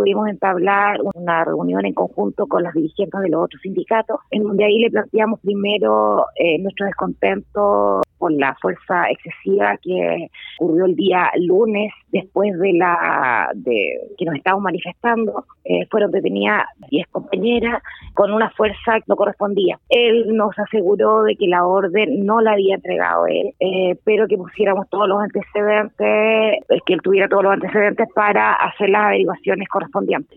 pudimos entablar una reunión en conjunto con los dirigentes de los otros sindicatos, en donde ahí le planteamos primero nuestro descontento por la fuerza excesiva que ocurrió el día lunes después de que nos estábamos manifestando. Fueron detenidas 10 compañeras con una fuerza que no correspondía. Él nos aseguró de que la orden no la había entregado él, pero que pusiéramos todos los antecedentes, que él tuviera todos los antecedentes para hacer las averiguaciones correspondientes.